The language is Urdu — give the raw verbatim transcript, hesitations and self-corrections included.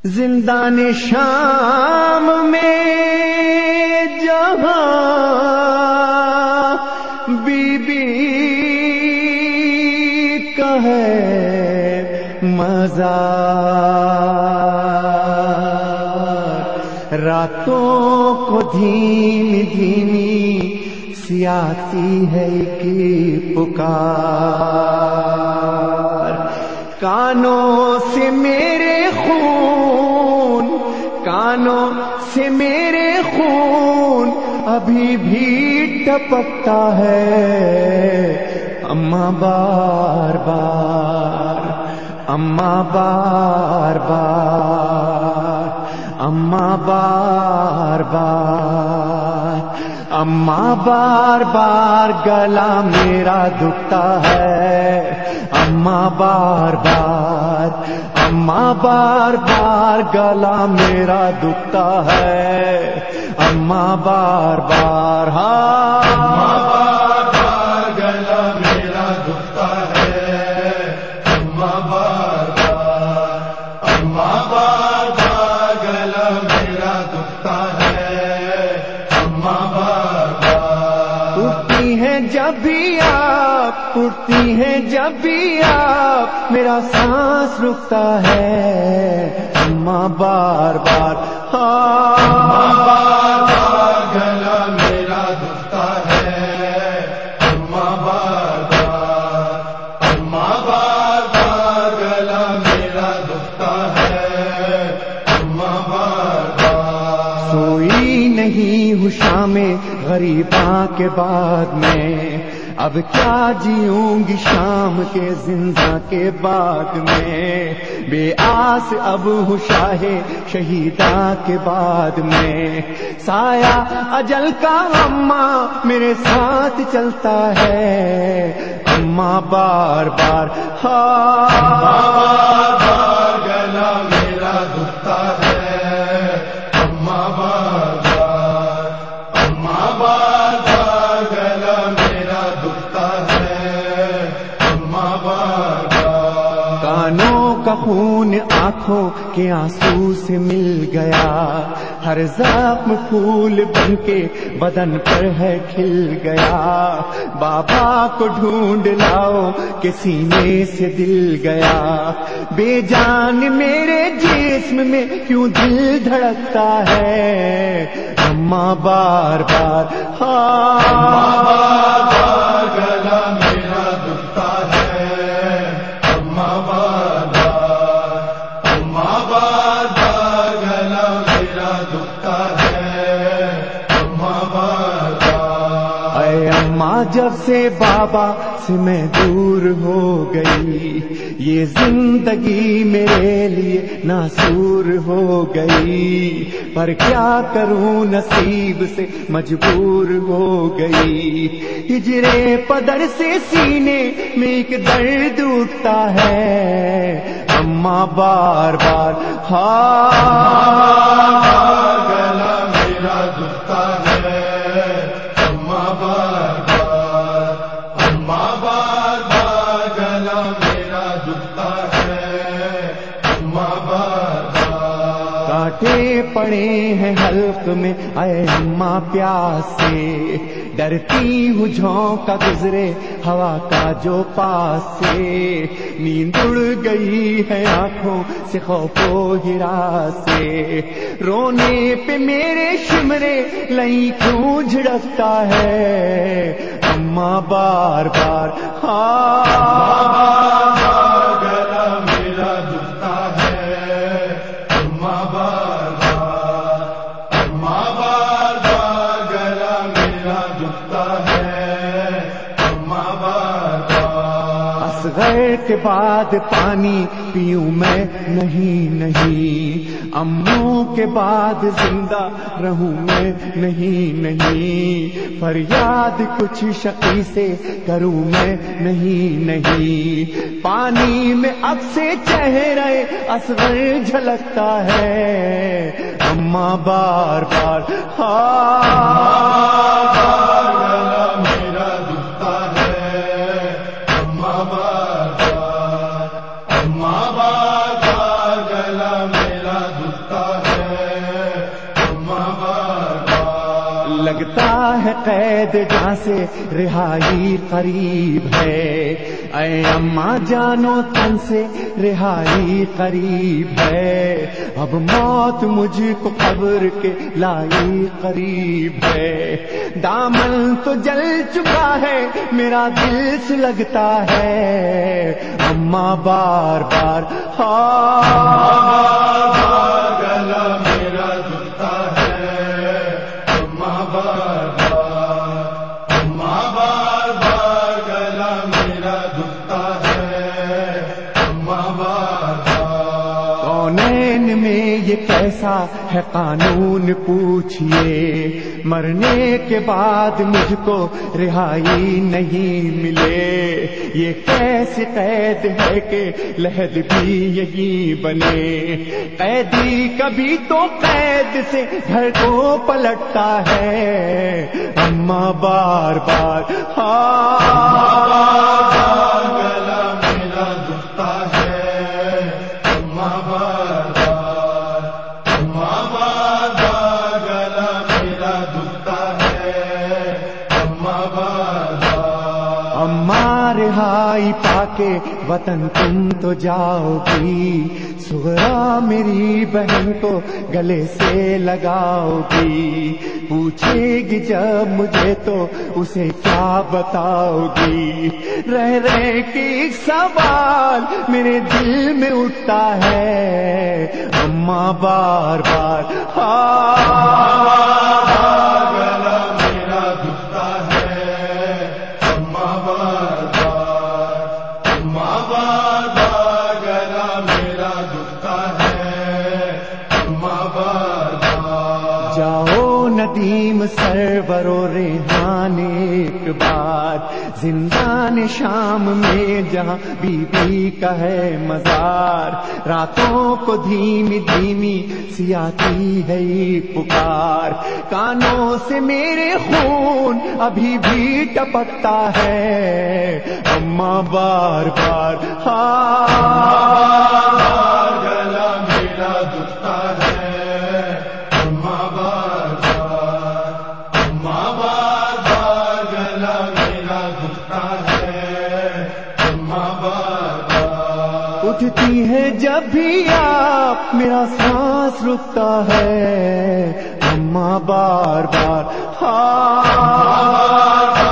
زندان شام میں جہاں بی بی کا ہے مزار، راتوں کو دھیمی دھیمی سی آتی ہے کی پکار، کانوں سے میرے خون کانوں سے میرے خون ابھی بھی ٹپکتا ہے، اماں بار بار اماں بار بار اماں بار بار اماں بار بار گلا میرا دکھتا ہے، اماں بار بار اماں بار بار گلا میرا دکھتا ہے، اماں بار بار ہاں اماں بار بار گلا میرا دکھتا ہے، اماں بار بار اماں بار بار گلا میرا دکھتا ہے، اماں بار بار اٹھتی ہیں جب بھی آپ اٹھتی ہیں جب بھی آپ میرا سانس رکتا ہے، اماں بار بار اماں بار بار گلا میرا دکھتا ہے، اماں بار بار اماں بار بار گلا میرا دکھتا ہے، اماں بار بار سوئی نہیں ہوں شام غریباں کے بعد میں، اب کیا جیوں گی شام کے زندہ کے بعد میں، بے آس اب ہوں شاہ شہیداں کے بعد میں، سایہ اجل کا اماں میرے ساتھ چلتا ہے، اماں بار بار ہاں اماں بار بار گلا میرا دکھتا ہے، اماں بار بار اماں بار بار گلا میرا دکھتا ہے، اماں بار بار کانوں کا خون آنکھوں کے آنسو سے مل گیا، ہر زخم پھول بن کے بدن پر ہے کھل گیا، بابا کو ڈھونڈ لاؤ کہ سینے سے دل گیا، بے جان میرے جسم میں کیوں دل دھڑکتا ہے، اماں بار بار ہاں اماں بار بار گلا میرا دکھتا ہے، اماں بار بار اماں بار بار گلا میرا دکھتا ہے، اماں بار بار اے اماں جب سے بابا سے میں دور ہو گئی، یہ زندگی میرے لیے ناسور ہو گئی، پر کیا کروں نصیب سے مجبور ہو گئی، ہجرے پدر سے سینے میں ایک درد اٹھتا ہے، اماں بار بار ہاں گلا میرا دکھتا ہے، اماں بار بار اماں بار بار گلا میرا دکھتا ہے، اماں بار بار کانٹے پڑے ہیں حلق میں اے اماں پیاس سے، ڈرتی ہوں جھونکا گزرے ہوا کا جو پاس سے، نیند اڑ گئی ہے آنکھوں سے خوف و ہراس سے، رونے پہ میرے شمرے لئی کیوں جھڑکتا ہے، اماں بار بار ہاں گلا میرا دکھتا ہے، اماں بار بار اماں بار بار گلا میرا دکھتا ہے، اماں بار بار اصغر کے بعد پانی پیوں میں نہیں نہیں، اموں کے بعد زندہ رہوں میں نہیں نہیں، فریاد کچھ شقی سے کروں میں نہیں نہیں، پانی میں اب سے چہرہ اصغر جھلکتا ہے، اماں بار بار ہاں گلا میرا دکھتا ہے، اماں بار بار اماں بار بار گلا میرا لگتا ہے قید جہاں سے رہائی قریب ہے، اے اماں جانو تن سے رہائی قریب ہے، اب موت مجھ کو قبر کے لائی قریب ہے، دامن تو جل چکا ہے میرا دل سے لگتا ہے، اماں بار بار گلا میرا جھکتا ہے، اماں بار بار، اماں بار بار گلا میرا جھکتا ہے، اماں بار بار۔ کونین میں یہ کیسا ہے قانون پوچھئے، مرنے کے بعد مجھ کو رہائی نہیں ملے، یہ کیسی قید ہے کہ لحد بھی یہی بنے، قیدی کبھی تو قید سے گھر کو پلٹتا ہے، اماں بار بار گلا میرا جھکتا ہے، اماں بار بار، اماں بار بار گلا میرا جھکتا ہے، اماں بار بار۔ اماں رہائی پا کے وطن تم تو جاؤ گی، سغرا میری بہن کو گلے سے لگاؤ گی، پوچھے گی جب مجھے تو اسے کیا بتاؤ گی، رہ رہ کے ایک سوال میرے دل میں اٹھتا ہے، اماں بار بار گلا میرا جھکتا ہے، اماں بار بار، اماں بار بار گلا میرا جھکتا ہے، اماں بار بار۔ جاؤ ندیم سرور و ریحان ایک بار، زندان شام میں جہاں بی بی کا ہے مزار، راتوں کو دھیمی دھیمی سی آتی ہے پکار، کانوں سے میرے خون ابھی بھی ٹپکتا ہے، اماں بار بار گلا میرا جھکتا ہے، اماں بار بار، اماں بار بار گلا میرا جھکتا ہے، اماں بار بار۔ اٹھتی ہے جب بھی آپ میرا سانس رکتا ہے، اماں بار بار